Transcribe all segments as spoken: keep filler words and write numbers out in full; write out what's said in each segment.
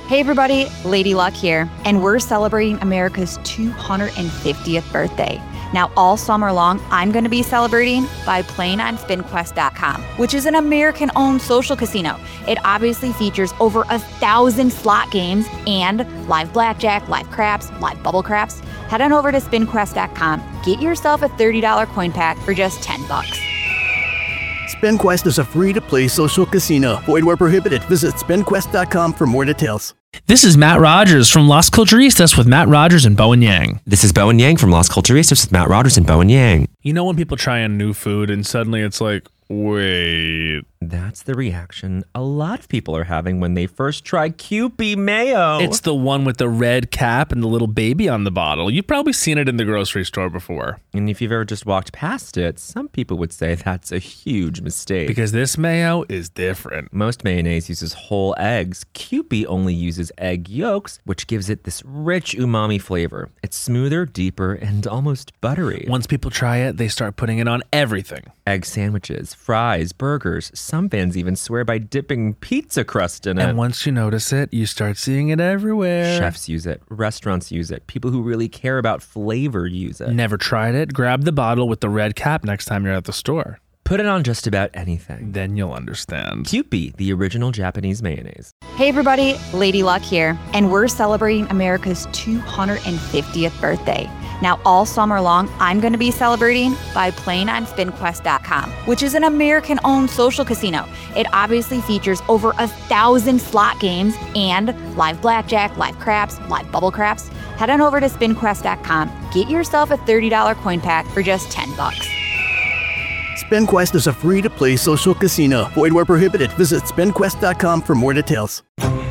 Hey everybody, Lady Luck here, and we're celebrating America's two hundred fiftieth birthday. Now all summer long, I'm going to be celebrating by playing on spin quest dot com, which is an American-owned social casino. It obviously features over a thousand slot games and live blackjack, live craps, live bubble craps. Head on over to spin quest dot com, get yourself a thirty dollars coin pack for just ten bucks. SpinQuest is a free-to-play social casino. Void where prohibited. Visit spin quest dot com for more details. This is Matt Rogers from Las Culturistas with Matt Rogers and Bowen Yang. This is Bowen Yang from Las Culturistas with Matt Rogers and Bowen Yang. You know when people try a new food and suddenly it's like, wait. That's the reaction a lot of people are having when they first try Kewpie mayo. It's the one with the red cap and the little baby on the bottle. You've probably seen it in the grocery store before. And if you've ever just walked past it, some people would say that's a huge mistake. Because this mayo is different. Most mayonnaise uses whole eggs. Kewpie only uses egg yolks, which gives it this rich umami flavor. It's smoother, deeper, and almost buttery. Once people try it, they start putting it on everything. Egg sandwiches, fries, burgers. Some fans even swear by dipping pizza crust in it. And once you notice it, you start seeing it everywhere. Chefs use it. Restaurants use it. People who really care about flavor use it. Never tried it? Grab the bottle with the red cap next time you're at the store. Put it on just about anything. Then you'll understand. Kewpie, the original Japanese mayonnaise. Hey everybody, Lady Luck here, and we're celebrating America's two hundred fiftieth birthday. Now all summer long, I'm going to be celebrating by playing on spin quest dot com, which is an American-owned social casino. It obviously features over a thousand slot games and live blackjack, live craps, live bubble craps. Head on over to spin quest dot com, get yourself a thirty dollars coin pack for just ten bucks. SpinQuest is a free-to-play social casino. Void where prohibited. Visit spin quest dot com for more details.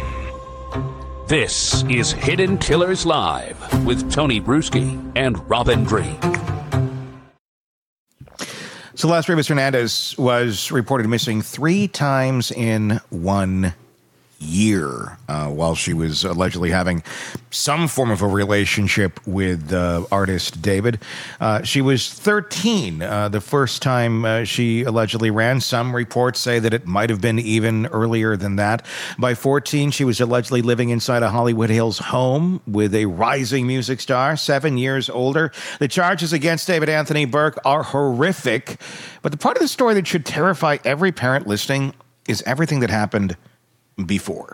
This is Hidden Killers Live with Tony Bruschi and Robin Drake. Celeste Rivas-Hernandez was reported missing three times in one year uh, while she was allegedly having some form of a relationship with uh, artist David. Uh, she was thirteen uh, the first time uh, she allegedly ran. Some reports say that it might have been even earlier than that. By fourteen, she was allegedly living inside a Hollywood Hills home with a rising music star, seven years older. The charges against David Anthony Burke are horrific, but the part of the story that should terrify every parent listening is everything that happened before.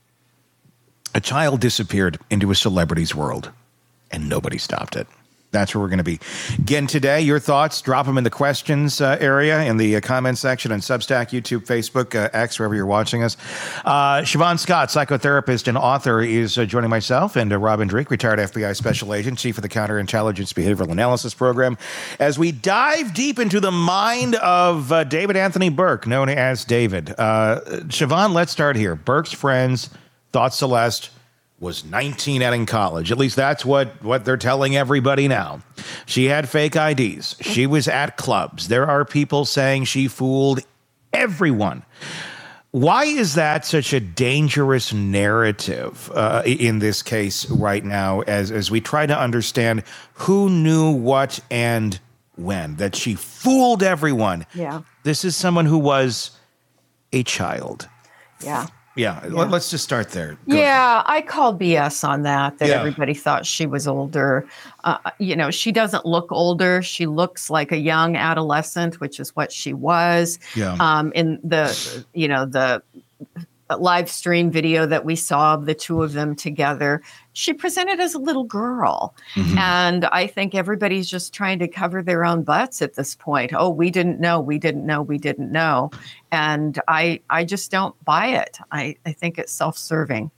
A child disappeared into a celebrity's world, and nobody stopped it. That's where we're going to be. Again, today, your thoughts, drop them in the questions uh, area, in the uh, comment section on Substack, YouTube, Facebook, uh, X, wherever you're watching us. Uh, Siobhan Scott, psychotherapist and author, is uh, joining myself and uh, Robin Drake, retired F B I special agent, chief of the Counterintelligence Behavioral Analysis Program, as we dive deep into the mind of uh, David Anthony Burke, known as David. Uh, Siobhan, let's start here. Burke's friends thought Celeste was nineteen and in college. At least that's what, what they're telling everybody now. She had fake I Ds. She was at clubs. There are people saying she fooled everyone. Why is that such a dangerous narrative uh, in this case right now as, as we try to understand who knew what and when? That she fooled everyone. Yeah. This is someone who was a child. Yeah. Yeah, yeah. Let's just start there. Go yeah, ahead. I call B S on that, that yeah. everybody thought she was older. Uh, you know, she doesn't look older. She looks like a young adolescent, which is what she was. Yeah. Um, in the, you know, the live stream video that we saw of the two of them together, she presented as a little girl. Mm-hmm. And I think everybody's just trying to cover their own butts at this point. Oh, we didn't know, we didn't know, we didn't know. And I I just don't buy it. I, I think it's self-serving.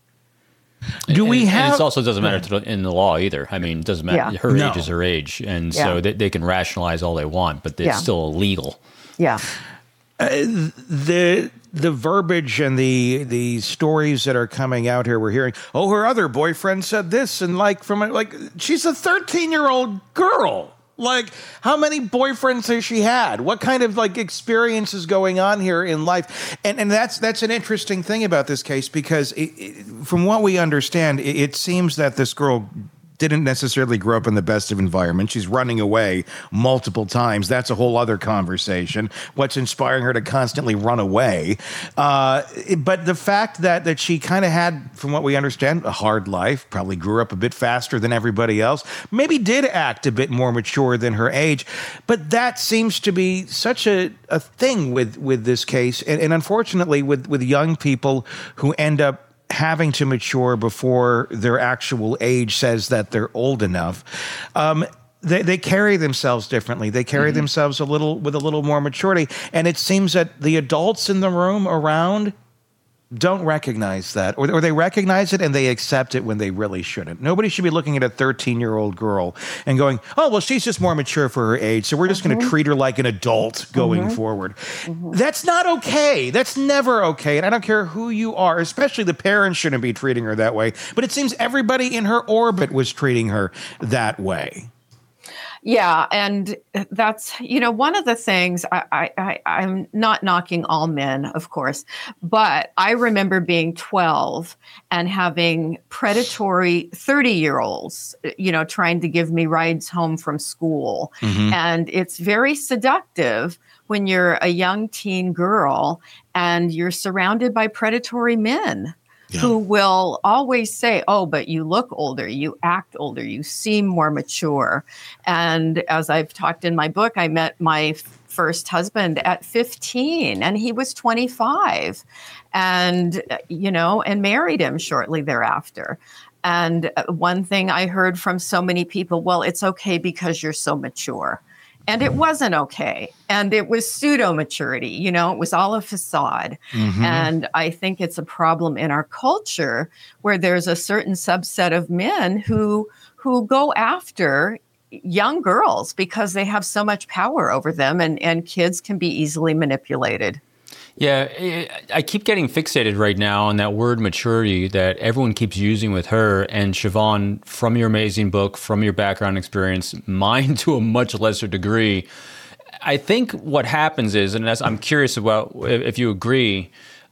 Do we and, have... And it also doesn't matter to the, in the law either. I mean, it doesn't matter. Yeah. Her No. age is her age. And Yeah. so they, they can rationalize all they want, but it's Yeah. still illegal. Yeah. Uh, the the verbiage and the the stories that are coming out here, we're hearing, oh, her other boyfriend said this, and like from like she's a thirteen year old girl. Like, how many boyfriends has she had? What kind of like experience is going on here in life? And and that's that's an interesting thing about this case, because it, it, from what we understand, it, it seems that this girl didn't necessarily grow up in the best of environments. She's running away multiple times. That's a whole other conversation. What's inspiring her to constantly run away? Uh, but the fact that that she kind of had, from what we understand, a hard life, probably grew up a bit faster than everybody else, maybe did act a bit more mature than her age. But that seems to be such a, a thing with, with this case. And, and unfortunately, with, with young people who end up having to mature before their actual age says that they're old enough, um, they, they carry themselves differently. They carry mm-hmm. themselves a little with a little more maturity. And it seems that the adults in the room around don't recognize that, or, or they recognize it and they accept it when they really shouldn't. Nobody should be looking at a thirteen-year-old girl and going, oh, well, she's just more mature for her age, so we're just mm-hmm. going to treat her like an adult going mm-hmm. forward. Mm-hmm. That's not okay. That's never okay. And I don't care who you are, especially the parents shouldn't be treating her that way. But it seems everybody in her orbit was treating her that way. Yeah, and that's, you know, one of the things, I, I, I, I'm not knocking all men, of course, but I remember being twelve and having predatory thirty-year-olds, you know, trying to give me rides home from school. Mm-hmm. And it's very seductive when you're a young teen girl and you're surrounded by predatory men. Yeah. Who will always say, oh, but you look older, you act older, you seem more mature. And as I've talked in my book, I met my first husband at fifteen and he was twenty-five and, you know, and married him shortly thereafter. And one thing I heard from so many people, well, it's okay because you're so mature. And it wasn't okay. And it was pseudo maturity. You know, it was all a facade. Mm-hmm. And I think it's a problem in our culture where there's a certain subset of men who who go after young girls because they have so much power over them, and, and kids can be easily manipulated. Yeah, I keep getting fixated right now on that word maturity that everyone keeps using with her. And Siobhan, from your amazing book, from your background experience, mine to a much lesser degree, I think what happens is, and that's, I'm curious about if you agree,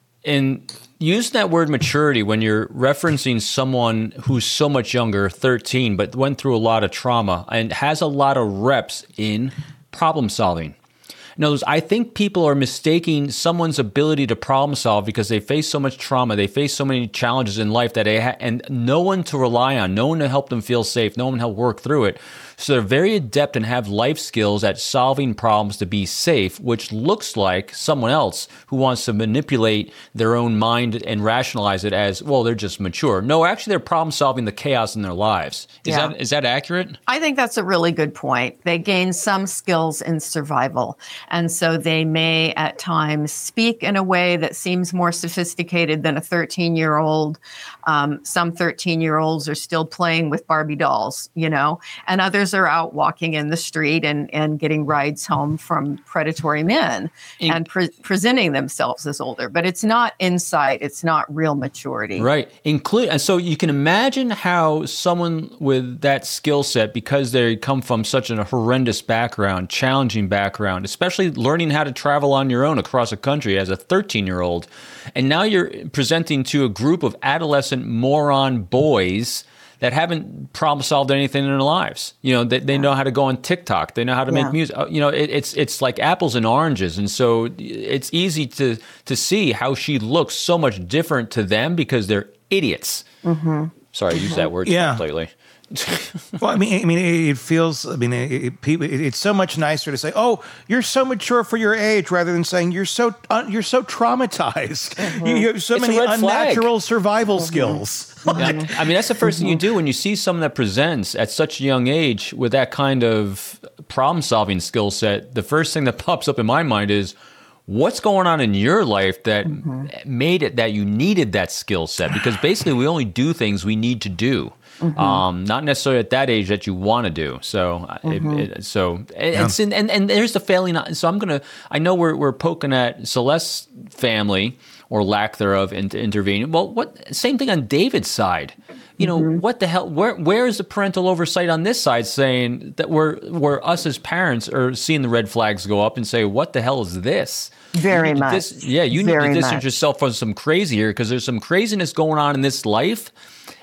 in using that word maturity when you're referencing someone who's so much younger, thirteen, but went through a lot of trauma and has a lot of reps in problem solving. In other words, I think people are mistaking someone's ability to problem solve because they face so much trauma, they face so many challenges in life that they ha- and no one to rely on, no one to help them feel safe, no one to help work through it. So they're very adept and have life skills at solving problems to be safe, which looks like someone else who wants to manipulate their own mind and rationalize it as, well, they're just mature. No, actually, they're problem solving the chaos in their lives. Is yeah. that is that accurate? I think that's a really good point. They gain some skills in survival. And so they may at times speak in a way that seems more sophisticated than a thirteen-year-old. Um, some thirteen-year-olds are still playing with Barbie dolls, you know, and others are out walking in the street and, and getting rides home from predatory men in, and pre- presenting themselves as older. But it's not insight. It's not real maturity. Right. Include, and so you can imagine how someone with that skill set, because they come from such a horrendous background, challenging background, especially learning how to travel on your own across a country as a thirteen-year-old, and now you're presenting to a group of adolescent moron boys that haven't problem solved anything in their lives. You know, they, they know how to go on TikTok. They know how to yeah. make music. You know, it, it's it's like apples and oranges. And so it's easy to to see how she looks so much different to them because they're idiots. Mm-hmm. Sorry, I used that word yeah. lately. Well, I mean, I mean, it feels. I mean, it, it, it's so much nicer to say, "Oh, you're so mature for your age," rather than saying you're so uh, you're so traumatized. Mm-hmm. You, you have so it's many unnatural flag. survival mm-hmm. skills. Yeah. I mean, that's the first thing you do when you see someone that presents at such a young age with that kind of problem-solving skill set. The first thing that pops up in my mind is, what's going on in your life that mm-hmm. made it that you needed that skill set? Because basically, we only do things we need to do. Mm-hmm. Um, not necessarily at that age that you want to do. So, mm-hmm. it, it, so yeah. it's in, and and there's the failing. So I'm gonna. I know we're we're poking at Celeste's family or lack thereof in, intervening. Well, what same thing on David's side. You know, mm-hmm. what the hell? Where where is the parental oversight on this side, saying that we're where us as parents are seeing the red flags go up and say, what the hell is this? Very much. Dis- yeah, you Very need to distance much. yourself from some crazy here because there's some craziness going on in this life.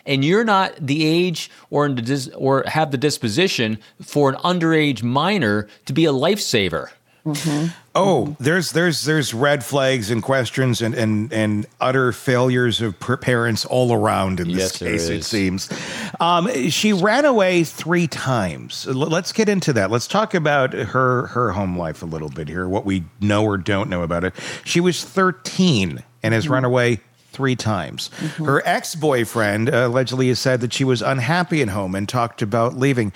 and you're not the age or in the dis- or have the disposition for an underage minor to be a lifesaver. Mm-hmm. Oh, there's there's there's red flags and questions and and, and utter failures of per- parents all around in this Yes, there case, it is. seems. Um, she ran away three times. L- Let's get into that. Let's talk about her her home life a little bit here, what we know or don't know about it. She was thirteen and has run away three times. Her ex-boyfriend uh, allegedly has said that she was unhappy at home and talked about leaving.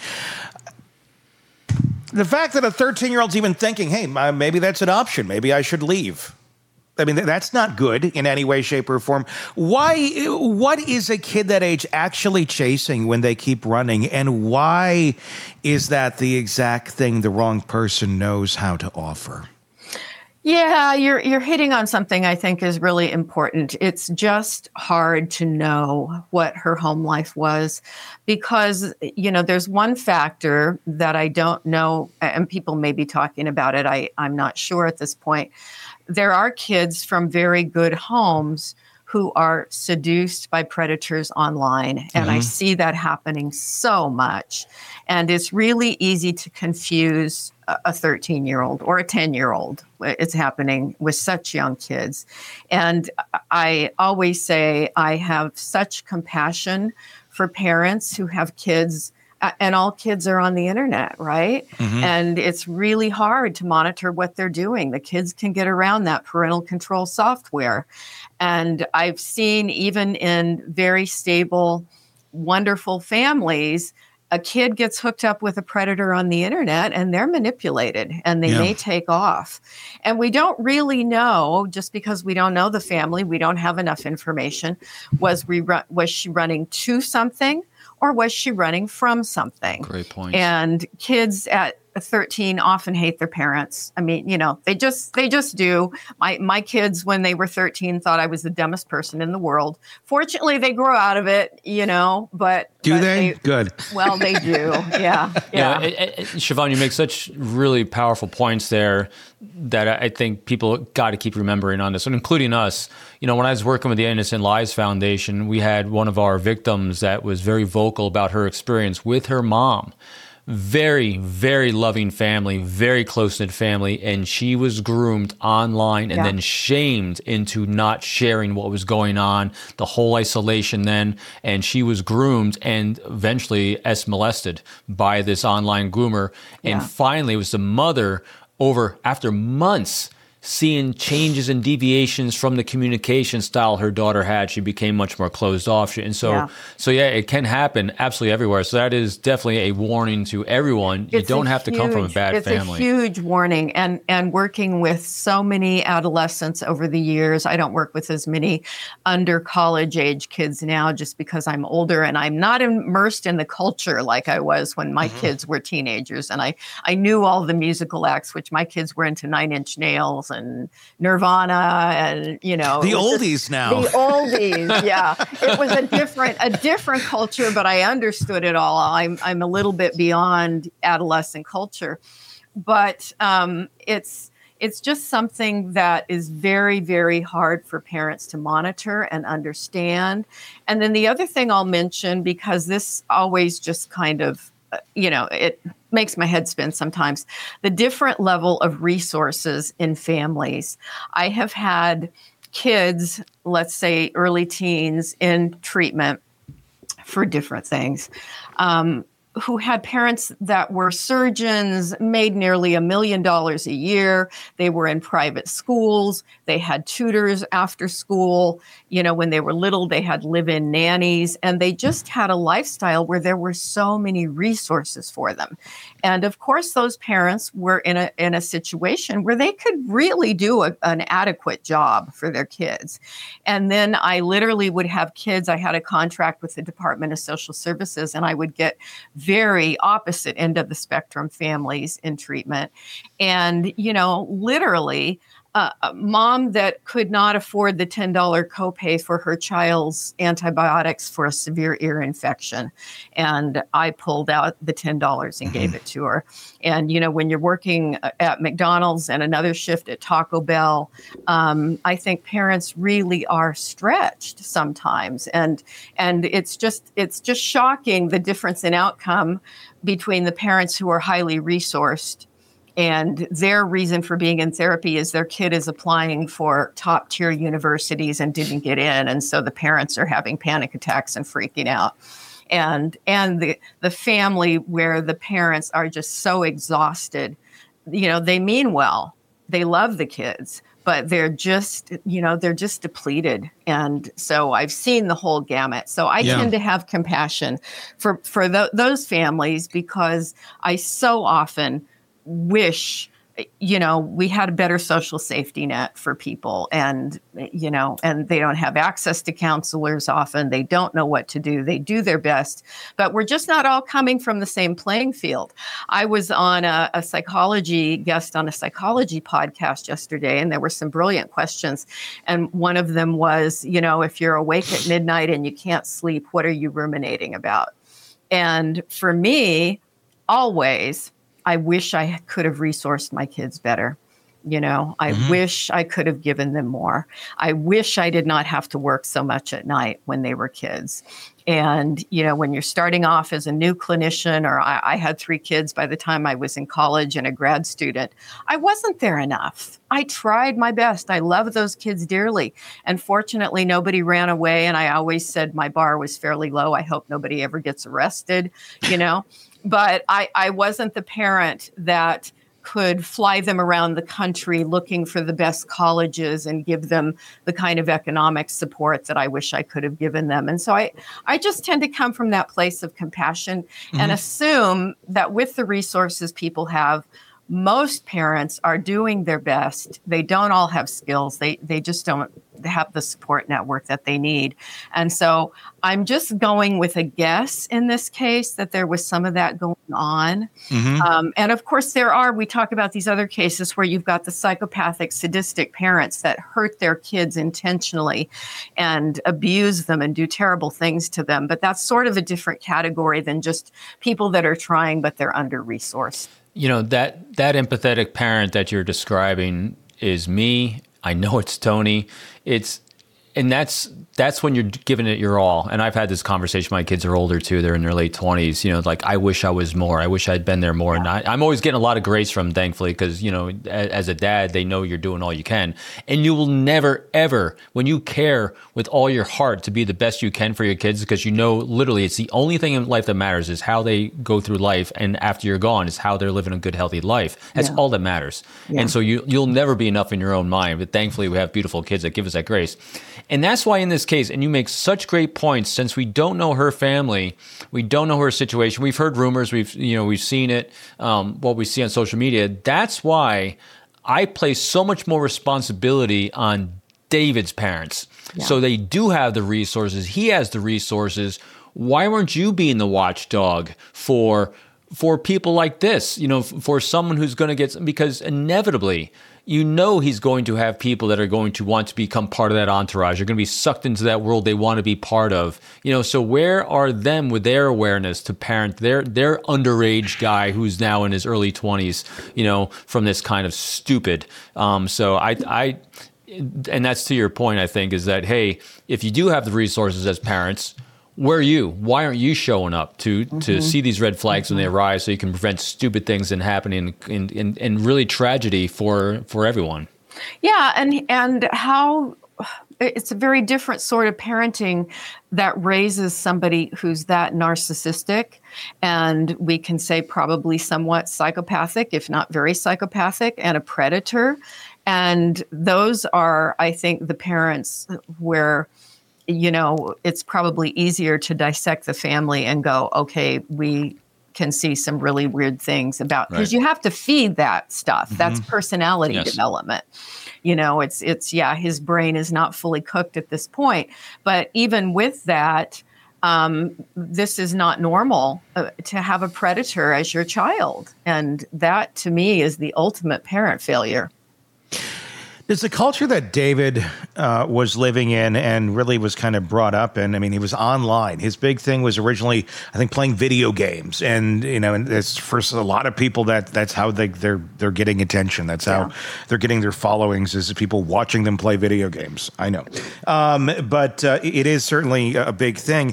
The fact that a thirteen-year-old's even thinking, hey, uh, maybe that's an option. Maybe I should leave. I mean, th- that's not good in any way, shape, or form. Why? What is a kid that age actually chasing when they keep running? And why is that the exact thing the wrong person knows how to offer? Yeah, you're you're hitting on something I think is really important. It's just hard to know what her home life was because, you know, there's one factor that I don't know, and people may be talking about it. I, I'm not sure at this point. There are kids from very good homes who are seduced by predators online. And I see that happening so much. And it's really easy to confuse a thirteen-year-old or a ten-year-old. It's happening with such young kids. And I always say I have such compassion for parents who have kids, and all kids are on the internet, right? Mm-hmm. And it's really hard to monitor what they're doing. The kids can get around that parental control software. And I've seen even in very stable, wonderful families, a kid gets hooked up with a predator on the internet and they're manipulated and they yeah. may take off. And we don't really know, just because we don't know the family, we don't have enough information. Was we ru- was she running to something or was she running from something? Great point. And kids at thirteen often hate their parents. I mean, you know, they just they just do. My my kids, when they were thirteen, thought I was the dumbest person in the world. Fortunately, they grew out of it, you know, but do but they? they? Good. Well, they do. Yeah. Yeah. yeah it, it, Siobhan, you make such really powerful points there that I think people got to keep remembering on this, and including us. You know, when I was working with the Innocent Lives Foundation, we had one of our victims that was very vocal about her experience with her mom. Very, very loving family, very close-knit family, and she was groomed online and yeah. then shamed into not sharing what was going on, the whole isolation then, and she was groomed and eventually S-molested by this online groomer. And yeah. finally, it was the mother over, after months, seeing changes and deviations from the communication style her daughter had. She became much more closed off. And so, yeah. so yeah, it can happen absolutely everywhere. So that is definitely a warning to everyone. It's you don't have huge, to come from a bad it's family. It's a huge warning. And, and working with so many adolescents over the years, I don't work with as many under college age kids now just because I'm older and I'm not immersed in the culture like I was when my mm-hmm. kids were teenagers. And I, I knew all the musical acts, which my kids were into Nine Inch Nails and Nirvana and, you know, the oldies just, now. The oldies, yeah. It was a different a different culture, but I understood it all. I'm I'm a little bit beyond adolescent culture. But um, it's it's just something that is very, very hard for parents to monitor and understand. And then the other thing I'll mention, because this always just kind of, you know, it makes my head spin sometimes, the different level of resources in families. I have had kids, let's say early teens, in treatment for different things, um, who had parents that were surgeons, made nearly a million dollars a year. They were in private schools. They had tutors after school. You know, when they were little, they had live-in nannies, and they just had a lifestyle where there were so many resources for them. And of course, those parents were in a in a situation where they could really do a, an adequate job for their kids. And then I literally would have kids. I had a contract with the Department of Social Services, and I would get very opposite end of the spectrum families in treatment. And, you know, literally, uh, a mom that could not afford the ten dollars copay for her child's antibiotics for a severe ear infection. And I pulled out the ten dollars and gave it to her. And, you know, when you're working at McDonald's and another shift at Taco Bell, um, I think parents really are stretched sometimes. And and it's just it's just shocking the difference in outcome between the parents who are highly resourced and their reason for being in therapy is their kid is applying for top tier universities and didn't get in. And so the parents are having panic attacks and freaking out. And and the, the family where the parents are just so exhausted, you know, they mean well, they love the kids, but they're just, you know, they're just depleted. And so I've seen the whole gamut. So I Yeah. tend to have compassion for, for th- those families because I so often wish, you know, we had a better social safety net for people and, you know, and they don't have access to counselors often. They don't know what to do. They do their best, but we're just not all coming from the same playing field. I was on a, a psychology guest on a psychology podcast yesterday, and there were some brilliant questions. And one of them was, you know, if you're awake at midnight and you can't sleep, what are you ruminating about? And for me, always, I wish I could have resourced my kids better. You know, I Mhm. wish I could have given them more. I wish I did not have to work so much at night when they were kids. And, you know, when you're starting off as a new clinician, or I, I had three kids by the time I was in college and a grad student, I wasn't there enough. I tried my best. I love those kids dearly. And fortunately, nobody ran away. And I always said my bar was fairly low. I hope nobody ever gets arrested, you know. But I, I wasn't the parent that could fly them around the country looking for the best colleges and give them the kind of economic support that I wish I could have given them. And so I, I just tend to come from that place of compassion mm-hmm. and assume that with the resources people have, most parents are doing their best. They don't all have skills. They they just don't have the support network that they need. And so I'm just going with a guess in this case that there was some of that going on. Mm-hmm. Um, and of course there are, we talk about these other cases where you've got the psychopathic, sadistic parents that hurt their kids intentionally and abuse them and do terrible things to them. But that's sort of a different category than just people that are trying, but they're under-resourced. You know, that that empathetic parent that you're describing is me. I know it's Tony. It's and that's that's when you're giving it your all. And I've had this conversation. My kids are older too. They're in their late twenties. You know, like I wish I was more. I wish I'd been there more. Yeah. And I, I'm always getting a lot of grace from them, thankfully, because you know, as, as a dad, they know you're doing all you can. And you will never, ever, when you care with all your heart to be the best you can for your kids, because you know, literally, it's the only thing in life that matters is how they go through life, and after you're gone, is how they're living a good, healthy life. That's yeah. all that matters. Yeah. And so you you'll never be enough in your own mind. But thankfully, we have beautiful kids that give us that grace. And that's why in this case, and you make such great points, since we don't know her family, we don't know her situation. We've heard rumors, we've you know we've seen it, um, what we see on social media. That's why I place so much more responsibility on David's parents. Yeah. So they do have the resources. He has the resources. Why weren't you being the watchdog for for people like this? You know, for someone who's going to get, because inevitably, you know he's going to have people that are going to want to become part of that entourage. They're going to be sucked into that world they want to be part of. You know, so where are them with their awareness to parent their their underage guy who's now in his early twenties, you know, from this kind of stupid. Um, so I, I, and that's to your point, I think, is that, hey, if you do have the resources as parents, where are you? Why aren't you showing up to mm-hmm. to see these red flags mm-hmm. when they arise, so you can prevent stupid things from happening and, and, and really tragedy for, for everyone? Yeah, and and how it's a very different sort of parenting that raises somebody who's that narcissistic, and we can say probably somewhat psychopathic, if not very psychopathic, and a predator. And those are, I think, the parents where, you know, it's probably easier to dissect the family and go, okay, we can see some really weird things about, because right. you have to feed that stuff. Mm-hmm. That's personality yes. development. You know, it's, it's, yeah, his brain is not fully cooked at this point. But even with that, um, this is not normal uh, to have a predator as your child. And that, to me, is the ultimate parent failure. There's a culture that David uh, was living in and really was kind of brought up in. I mean, he was online. His big thing was originally, I think, playing video games, and you know, and it's for a lot of people that that's how they they're they're getting attention. That's how yeah. they're getting their followings, is people watching them play video games. I know, um, but uh, it is certainly a big thing.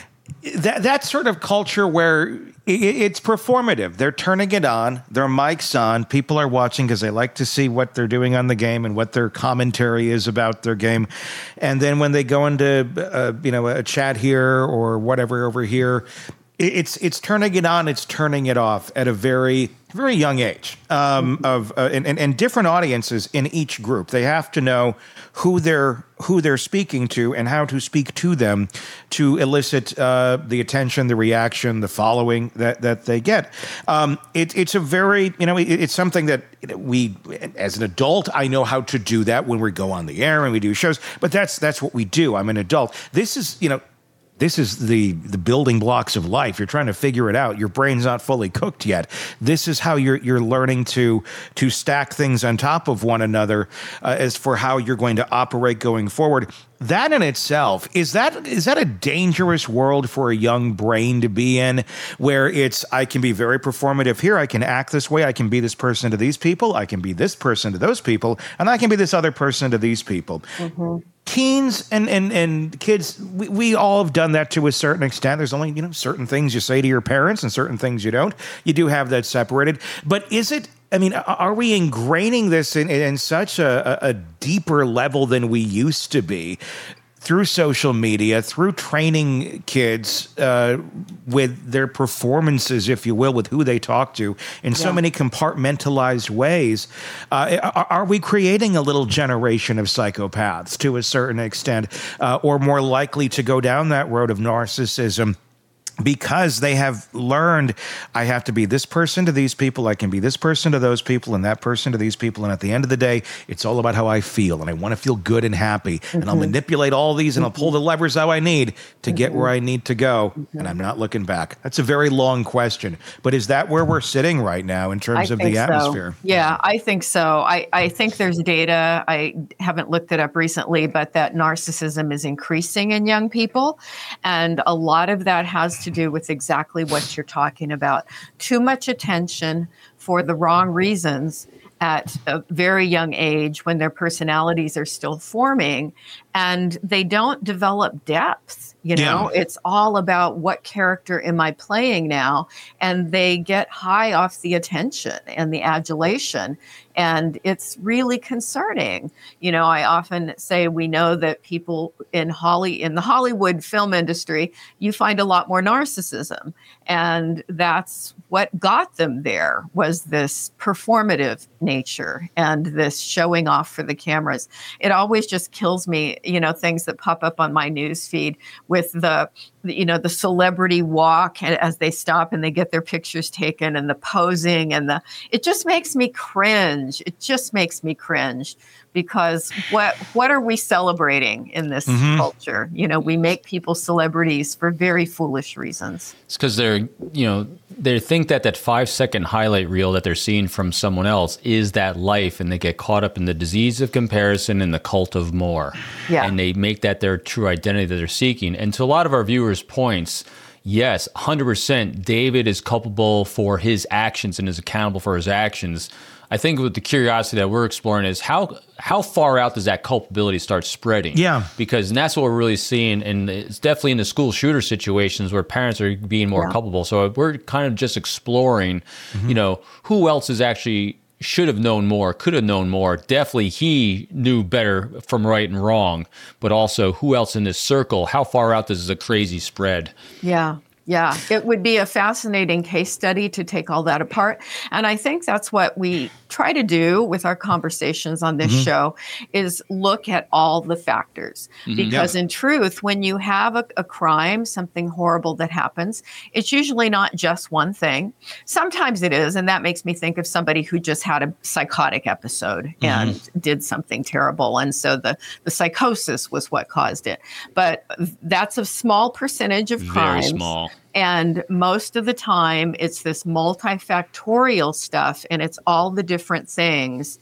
That that sort of culture where it's performative. They're turning it on. Their mic's on. People are watching because they like to see what they're doing on the game and what their commentary is about their game. And then when they go into uh, you know a chat here or whatever over here, it's it's turning it on. It's turning it off at a very very young age. Um, of uh, and, and and different audiences in each group. They have to know who they're who they're speaking to and how to speak to them to elicit uh, the attention, the reaction, the following that, that they get. Um, it, it's a very, you know, it, it's something that we, as an adult, I know how to do that when we go on the air and we do shows, but that's that's what we do. I'm an adult. This is, you know, This is the, the building blocks of life. You're trying to figure it out. Your brain's not fully cooked yet. This is how you're you're learning to to stack things on top of one another uh, as for how you're going to operate going forward. That in itself, is that is that a dangerous world for a young brain to be in, where it's, I can be very performative here, I can act this way, I can be this person to these people, I can be this person to those people, and I can be this other person to these people. Mm-hmm. Teens and, and, and kids, we, we all have done that to a certain extent. There's only, you know, certain things you say to your parents and certain things you don't. You do have that separated. But is it, I mean, are we ingraining this in, in such a, a deeper level than we used to be through social media, through training kids uh, with their performances, if you will, with who they talk to in so yeah. many compartmentalized ways? Uh, are, are we creating a little generation of psychopaths to a certain extent, uh, or more likely to go down that road of narcissism? Because they have learned, I have to be this person to these people, I can be this person to those people, and that person to these people. And at the end of the day, it's all about how I feel. And I want to feel good and happy. Mm-hmm. And I'll manipulate all these and mm-hmm. I'll pull the levers how I need to mm-hmm. get where I need to go. Mm-hmm. And I'm not looking back. That's a very long question. But is that where we're sitting right now in terms I of the so. atmosphere? Yeah, I think so. I, I think there's data. I haven't looked it up recently, but that narcissism is increasing in young people. And a lot of that has to do with exactly what you're talking about. Too much attention for the wrong reasons at a very young age when their personalities are still forming, and they don't develop depth. You know, yeah. It's all about what character am I playing now? And they get high off the attention and the adulation. And it's really concerning. You know, I often say we know that people in Holly in the Hollywood film industry, you find a lot more narcissism. And that's what got them there, was this performative nature and this showing off for the cameras. It always just kills me, you know, things that pop up on my news feed with the, you know, the celebrity walk as they stop and they get their pictures taken, and the posing, and the, it just makes me cringe. It just makes me cringe, because what, what are we celebrating in this mm-hmm. culture? You know, we make people celebrities for very foolish reasons. It's because they're, you know, they think that that five second highlight reel that they're seeing from someone else is that life, and they get caught up in the disease of comparison and the cult of more. Yeah. And they make that their true identity that they're seeking. And to a lot of our viewers' points, yes, one hundred percent David is culpable for his actions and is accountable for his actions. I think with the curiosity that we're exploring is how how far out does that culpability start spreading? Yeah. Because and that's what we're really seeing, and it's definitely in the school shooter situations where parents are being more yeah. culpable. So we're kind of just exploring, mm-hmm. you know, who else is actually should have known more, could have known more. Definitely he knew better from right and wrong, but also who else in this circle, how far out does the crazy spread? Yeah. Yeah, it would be a fascinating case study to take all that apart. And I think that's what we try to do with our conversations on this mm-hmm. show, is look at all the factors. Mm-hmm. Because yeah. in truth, when you have a, a crime, something horrible that happens, it's usually not just one thing. Sometimes it is, and that makes me think of somebody who just had a psychotic episode mm-hmm. and did something terrible. And so the, the psychosis was what caused it. But that's a small percentage of crimes. Very small. And most of the time, it's this multifactorial stuff, and it's all the different things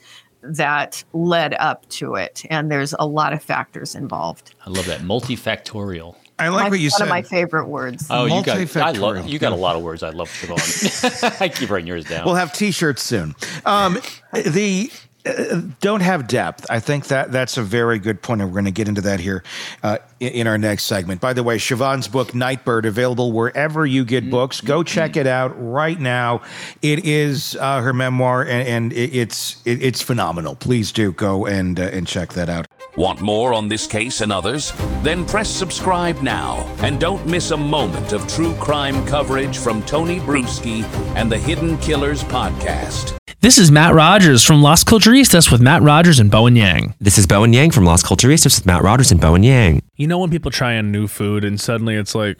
that led up to it. And there's a lot of factors involved. I love that. Multifactorial. I like my, what you one said. of my favorite words. Oh, you got, I love, Multifactorial. you got a lot of words I love, Siobhan. I keep writing yours down. We'll have T-shirts soon. Um, the uh, don't have depth. I think that that's a very good point, and we're going to get into that here uh, in, in our next segment. By the way, Siobhan's book, Nightbird, available wherever you get books. Go check it out right now. It is uh, her memoir, and, and it, it's it, it's phenomenal. Please do go and uh, and check that out. Want more on this case and others? Then press subscribe now and don't miss a moment of true crime coverage from Tony Bruschi and the Hidden Killers podcast. This is Matt Rogers from Las Culturistas with Matt Rogers and Bowen Yang. This is Bowen Yang from Las Culturistas with Matt Rogers and Bowen Yang. You know when people try a new food and suddenly it's like,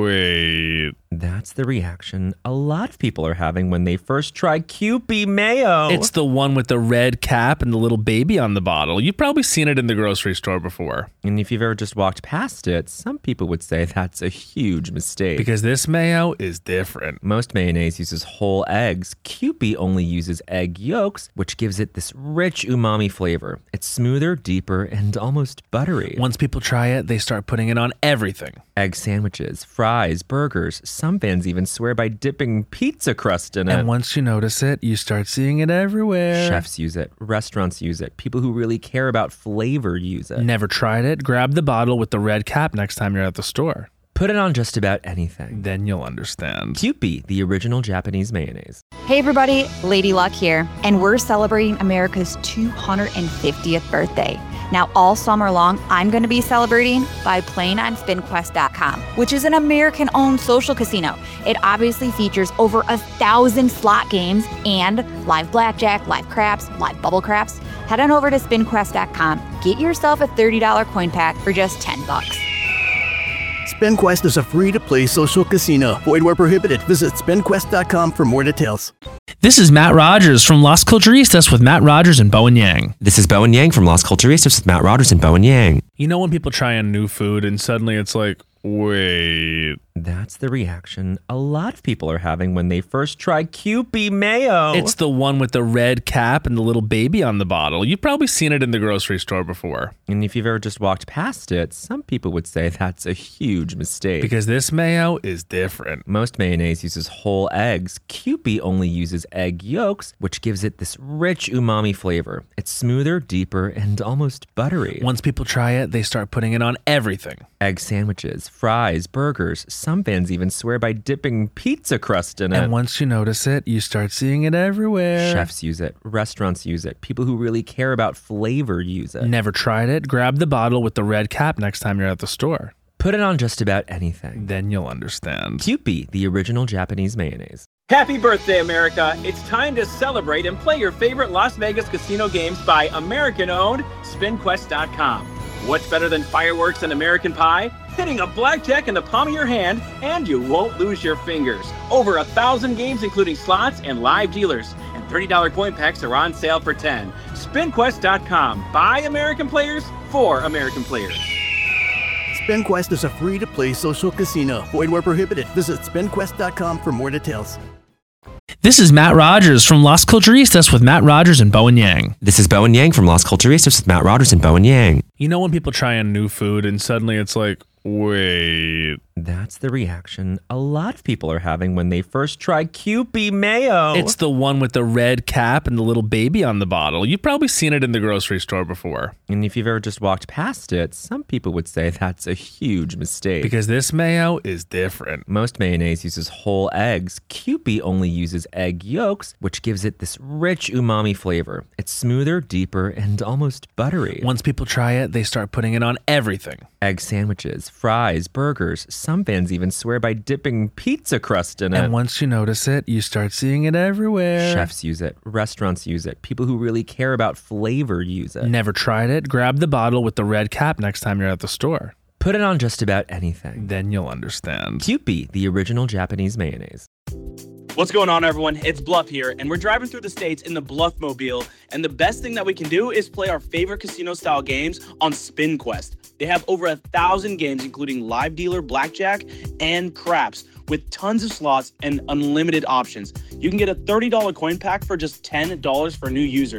wait. That's the reaction a lot of people are having when they first try Kewpie mayo. It's the one with the red cap and the little baby on the bottle. You've probably seen it in the grocery store before. And if you've ever just walked past it, some people would say that's a huge mistake. Because this mayo is different. Most mayonnaise uses whole eggs. Kewpie only uses egg yolks, which gives it this rich umami flavor. It's smoother, deeper, and almost buttery. Once people try it, they start putting it on everything. Egg sandwiches, fries, burgers. Some fans even swear by dipping pizza crust in it. And once you notice it, you start seeing it everywhere. Chefs use it. Restaurants use it. People who really care about flavor use it. Never tried it? Grab the bottle with the red cap next time you're at the store. Put it on just about anything. Then you'll understand. Kewpie, the original Japanese mayonnaise. Hey everybody, Lady Luck here, and we're celebrating America's two hundred fiftieth birthday. Now, all summer long, I'm going to be celebrating by playing on Spin Quest dot com, which is an American-owned social casino. It obviously features over a thousand slot games and live blackjack, live craps, live bubble craps. Head on over to Spin Quest dot com. Get yourself a thirty dollars coin pack for just ten bucks. SpinQuest is a free-to-play social casino. Void where prohibited. Visit Spin Quest dot com for more details. This is Matt Rogers from Las Culturistas with Matt Rogers and Bowen Yang. This is Bowen Yang from Las Culturistas with Matt Rogers and Bowen Yang. You know when people try a new food and suddenly it's like, wait. That's the reaction a lot of people are having when they first try Kewpie mayo. It's the one with the red cap and the little baby on the bottle. You've probably seen it in the grocery store before. And if you've ever just walked past it, some people would say that's a huge mistake. Because this mayo is different. Most mayonnaise uses whole eggs. Kewpie only uses egg yolks, which gives it this rich umami flavor. It's smoother, deeper, and almost buttery. Once people try it, they start putting it on everything. Egg sandwiches, fries, burgers. Some fans even swear by dipping pizza crust in it. And once you notice it, you start seeing it everywhere. Chefs use it. Restaurants use it. People who really care about flavor use it. Never tried it? Grab the bottle with the red cap next time you're at the store. Put it on just about anything. Then you'll understand. Kewpie, the original Japanese mayonnaise. Happy birthday, America. It's time to celebrate and play your favorite Las Vegas casino games by American-owned Spin Quest dot com. What's better than fireworks and American Pie? Hitting a blackjack in the palm of your hand, and you won't lose your fingers. Over a thousand games, including slots and live dealers. And thirty dollars coin packs are on sale for ten dollars. Spin Quest dot com. By American players, for American players. SpinQuest is a free-to-play social casino. Void where prohibited. Visit Spin Quest dot com for more details. This is Matt Rogers from Las Culturistas with Matt Rogers and Bowen Yang. This is Bowen Yang from Las Culturistas with Matt Rogers and Bowen Yang. You know when people try a new food and suddenly it's like, wait. That's the reaction a lot of people are having when they first try Kewpie mayo. It's the one with the red cap and the little baby on the bottle. You've probably seen it in the grocery store before. And if you've ever just walked past it, some people would say that's a huge mistake. Because this mayo is different. Most mayonnaise uses whole eggs. Kewpie only uses egg yolks, which gives it this rich umami flavor. It's smoother, deeper, and almost buttery. Once people try it, they start putting it on everything. Egg sandwiches, fries, burgers. Some fans even swear by dipping pizza crust in it. And once you notice it, you start seeing it everywhere. Chefs use it. Restaurants use it. People who really care about flavor use it. Never tried it? Grab the bottle with the red cap next time you're at the store. Put it on just about anything. Then you'll understand. Kewpie, the original Japanese mayonnaise. What's going on, everyone? It's Bluff here, and we're driving through the states in the Bluff Mobile. And the best thing that we can do is play our favorite casino-style games on Spin Quest. They have over a thousand games, including live dealer, blackjack, and craps, with tons of slots and unlimited options. You can get a thirty dollars coin pack for just ten dollars for new users.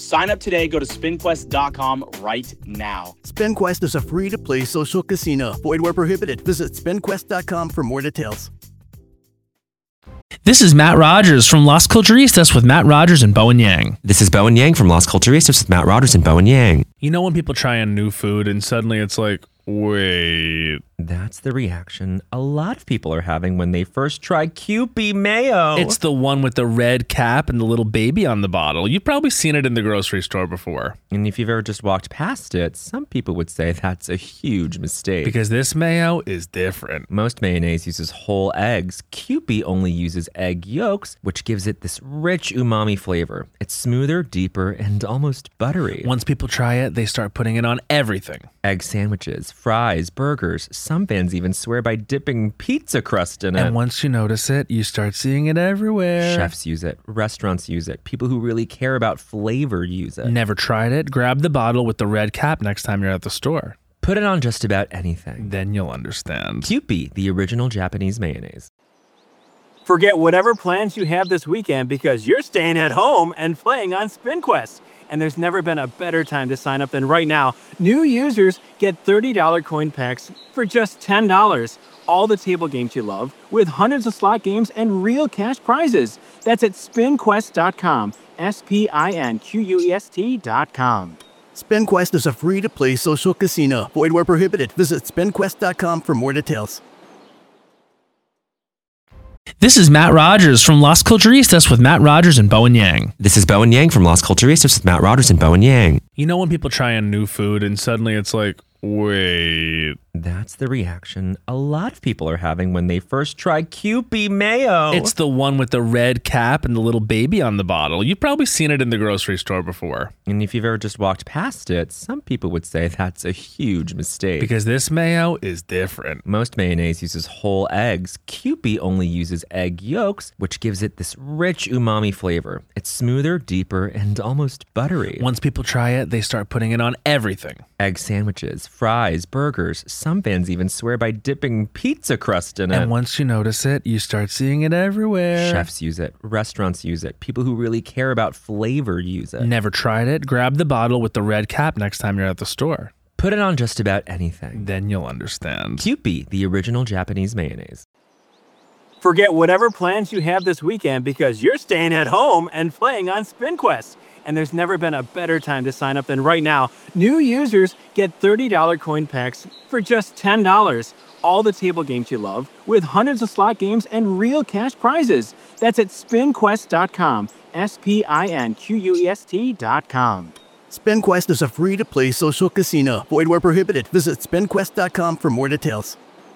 Sign up today. Go to spin quest dot com right now. SpinQuest is a free-to-play social casino. Void where prohibited. Visit spin quest dot com for more details. This is Matt Rogers from Las Culturistas with Matt Rogers and Bowen Yang. This is Bowen Yang from Las Culturistas with Matt Rogers and Bowen Yang. You know when people try on new food and suddenly it's like, wait. That's the reaction a lot of people are having when they first try Kewpie mayo. It's the one with the red cap and the little baby on the bottle. You've probably seen it in the grocery store before. And if you've ever just walked past it, some people would say that's a huge mistake. Because this mayo is different. Most mayonnaise uses whole eggs. Kewpie only uses egg yolks, which gives it this rich umami flavor. It's smoother, deeper, and almost buttery. Once people try it, they start putting it on everything. Egg sandwiches, fries, burgers. Some fans even swear by dipping pizza crust in it. And once you notice it, you start seeing it everywhere. Chefs use it. Restaurants use it. People who really care about flavor use it. Never tried it? Grab the bottle with the red cap next time you're at the store. Put it on just about anything. Then you'll understand. Kewpie, the original Japanese mayonnaise. Forget whatever plans you have this weekend because you're staying at home and playing on SpinQuest. And there's never been a better time to sign up than right now. New users get thirty dollars coin packs for just ten dollars. All the table games you love with hundreds of slot games and real cash prizes. That's at spin quest dot com. S P I N Q U E S T dot com. SpinQuest is a free-to-play social casino. Void where prohibited. Visit spin quest dot com for more details. This is Matt Rogers from Las Culturistas with Matt Rogers and Bowen Yang. This is Bowen Yang from Las Culturistas with Matt Rogers and Bowen Yang. You know when people try on new food and suddenly it's like, wait. That's the reaction a lot of people are having when they first try Kewpie mayo. It's the one with the red cap and the little baby on the bottle. You've probably seen it in the grocery store before. And if you've ever just walked past it, some people would say that's a huge mistake. Because this mayo is different. Most mayonnaise uses whole eggs. Kewpie only uses egg yolks, which gives it this rich umami flavor. It's smoother, deeper, and almost buttery. Once people try it, they start putting it on everything. Egg sandwiches, fries, burgers. Some fans even swear by dipping pizza crust in it. And once you notice it, you start seeing it everywhere. Chefs use it. Restaurants use it. People who really care about flavor use it. Never tried it? Grab the bottle with the red cap next time you're at the store. Put it on just about anything. Then you'll understand. Kewpie, the original Japanese mayonnaise. Forget whatever plans you have this weekend because you're staying at home and playing on SpinQuest. And there's never been a better time to sign up than right now. New users get thirty dollars coin packs for just ten dollars. All the table games you love with hundreds of slot games and real cash prizes. That's at spin quest dot com. S P I N Q U E S T dot com. SpinQuest is a free-to-play social casino. Void where prohibited. Visit spin quest dot com for more details.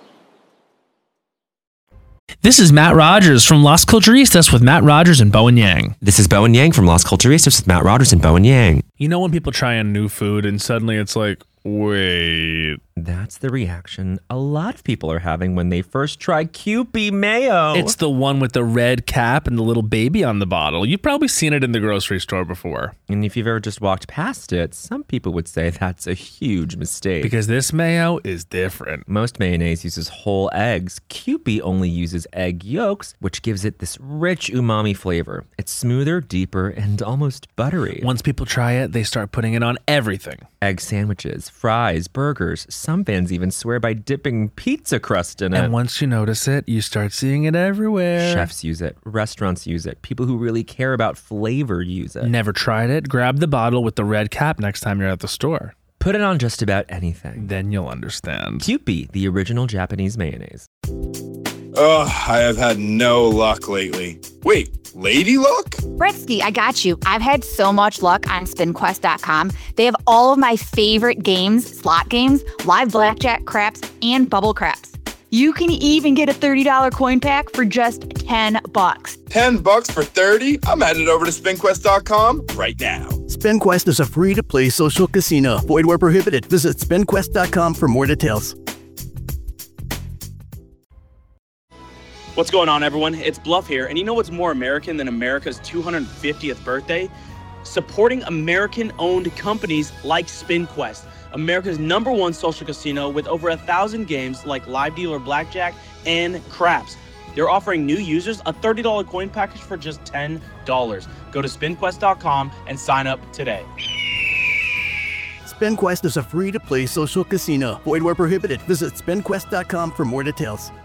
This is Matt Rogers from Las Culturistas with Matt Rogers and Bowen Yang. This is Bowen Yang from Las Culturistas with Matt Rogers and Bowen Yang. You know when people try on new food and suddenly it's like, wait. That's the reaction a lot of people are having when they first try Kewpie mayo. It's the one with the red cap and the little baby on the bottle. You've probably seen it in the grocery store before. And if you've ever just walked past it, some people would say that's a huge mistake. Because this mayo is different. Most mayonnaise uses whole eggs. Kewpie only uses egg yolks, which gives it this rich umami flavor. It's smoother, deeper, and almost buttery. Once people try it, they start putting it on everything. Egg sandwiches, fries, burgers. Some fans even swear by dipping pizza crust in it. And once you notice it, you start seeing it everywhere. Chefs use it. Restaurants use it. People who really care about flavor use it. Never tried it? Grab the bottle with the red cap next time you're at the store. Put it on just about anything. Then you'll understand. Kewpie, the original Japanese mayonnaise. Ugh, I have had no luck lately. Wait, lady luck? Bretsky, I got you. I've had so much luck on spin quest dot com. They have all of my favorite games, slot games, live blackjack, craps, and bubble craps. You can even get a thirty dollars coin pack for just ten bucks. ten bucks for thirty? I'm headed over to spin quest dot com right now. SpinQuest is a free-to-play social casino. Void where prohibited. Visit spin quest dot com for more details. What's going on, everyone? It's Bluff here, and you know what's more American than America's two hundred fiftieth birthday? Supporting American-owned companies like SpinQuest, America's number one social casino with over a thousand games like live dealer blackjack and craps. They're offering new users a thirty dollars coin package for just ten dollars. Go to spin quest dot com and sign up today. SpinQuest is a free-to-play social casino. Void where prohibited. Visit spin quest dot com for more details.